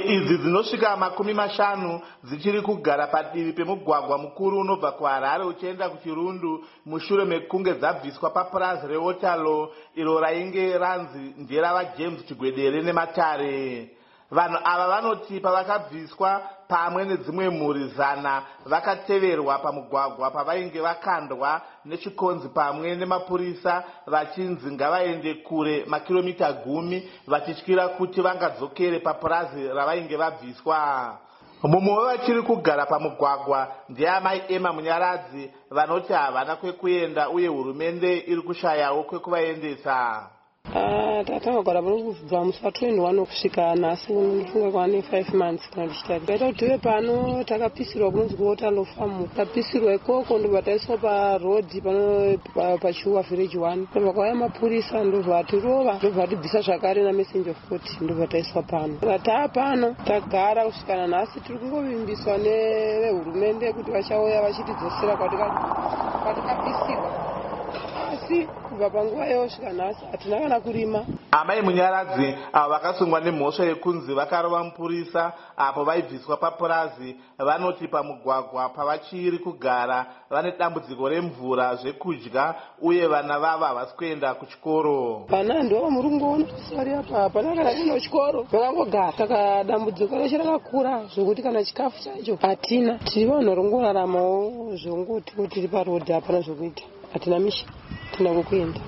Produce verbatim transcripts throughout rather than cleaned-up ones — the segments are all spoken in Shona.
idzi dzinosvika makumi mashanu dzichiri kugara padivi pemugwagwa mukuru unobva kuHarare uchienda kuChirundu mushure mekunge dzabviswa papurazi reWaterloo iro rainge ranzi nderavaJames Chigwedere neMatare. Vanhu ava vanoti pavakabviswa pamwe nedzimwe mhuri zana vakateverwa pamugwagwa pavainge vakandwa nechikonzi pamwe nemapurisa vachinzi ngavaende kure makiromita gumi vachityira kuti vangadzokere papurazi ravainge vabviswa. Mumwe vachiri kugara pamugwagwa ndiamai Emma Munyaradzi vanoti havana kwekuenda uye hurumende iri kushayawo kwekuvaendesa. Ah, takagara kubva musi wa twenty-one kusvika nhasi unofunga kwane five months kana tichitari. Taita kuti tive pano takapisirwa kunonzi kuWaterloo Farm. Tapisirwa ikoko ndobva taiswa parodhi pano paChiuwa village one. Ndobva kwauya mapurisa ndobva tirova ndobva vatibvisa zvakare naMessenger of Court ndobva taiswa pano. Taa pano tagara kusvika nhasi tiri kungovimbiswa nevehurumende kuti vachauya vachitidzosera kwatikapisirwa. Asi kubva panguva yosvika nhasi hatina kana kurima. Amai Munyaradzi avo vakasungwa nemhosva yekunzi vakarova mupurisa apo vaibviswa papurazi vanoti pamugwagwa pavachiri kugara vane dambudziko remvura, zvekudya uye vana vavo havasi kuenda kuchikoro. Vana ndo muri kungoona vari apa hapana kana kuenda kuchikoro, vakangogara. Saka dambudziko reshe rakakura zvokuti kana chikafu chacho hatina. Tiri vanhu ringoraramawo zvongoti tiri parodhi hapana zvokuita. Hatina misha, hatina kwekuenda.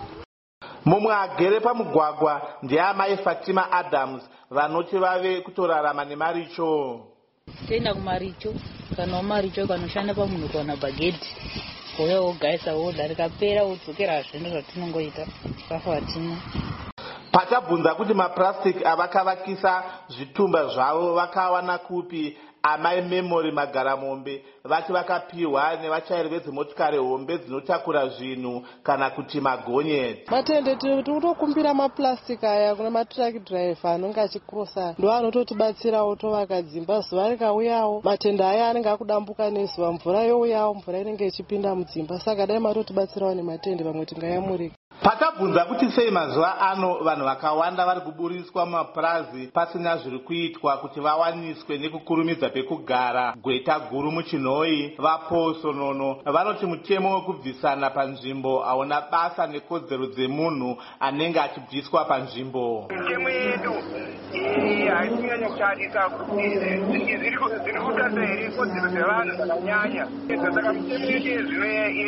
Mumwe agere pamugwagwa ndiamai Fatima Adams vanoti vave kutorarama nemaricho. Tenda kumaricho, kana maricho kanoshanda pamunhu kana bagedhi. Uya wogaisa woda rikapera wodzokera zvino zvatinongoita. Chikafu hatina. Pakabvunza kuti mapurasitiki avakavakisa zvitumba zvavo vakawana kupi, amai Memory Magaramombe vati vakapiwa nevachairi vedzimotikari hombe dzinotakura zvinhu kana kuti magonyeti. Matende tinokumbira mapurasitiki aya kuna matraki dhiraivha anenge achikrosa ndo anototibatsirawo tovaka dzimba. Zuva rikauyawo matende aya anenge akudambuka nezuva, mvura youyawo, mvura inenge ichipinda mudzimba. Saka dai matotibatsirawo nematende pamwe tingayamurika. Pakabvunza kuti sei mazuva ano vanhu vakawanda vari kuburiswa mumapurazi pasina zviri kuitwa kuti vawaniswe nekukurumidza pekugara. Gweta guru muChinhoi vaPosonono vanoti mutemo wekubvisana panzvimbo hauna basa nekodzero dzemunhu anenge achibviswa panzvimbo. Mitemo yedu haisinyanyo kutarisa kuti ziri kutadza here kodzero dzevanhu dzakanyanya. Saka mitemo yedu yezvino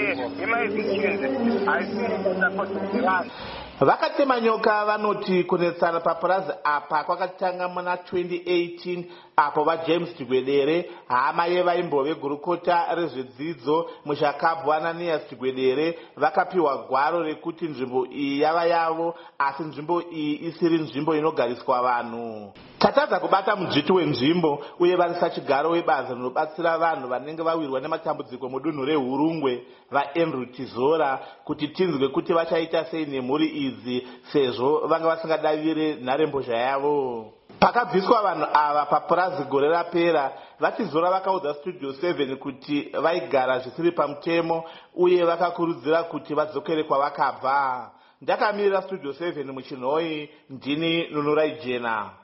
yemaefficiency haisinyanyo kutarisa kodzero. Vakatema nyoka vanoti kunetsana papurazi apa kwakatanga muna twenty eighteen apo vaJames Chigwedere hama yevaimbove gurukota rezvedzidzo muShakabvu Ananias Chigwedere vakapiwa gwaro rekuti nzvimbo iyi yava yavo, asi nzvimbo iyi isiri nzvimbo inogariswa vanhu. Tatadza kubata mudzviti wenzvimbo uye varisa chigaro webazi rinobatsira vanhu vanenge vawirwa nematambudziko mudunhu reHurungwe vaAndrew Tizora kuti tinzwe kuti vachaita sei nemhuri idzi sezvo vanga vasingadavire nharembozha yavo. Pakabviswa vanhu ava papurazi gore rapera, vaTizora vakaudza Studio seven kuti vaigara zvisiri pamutemo uye vakakurudzira kuti vadzokere kwavakabva. Ndakamirira Studio seven muChinhoi, ndini Nunurai Jena.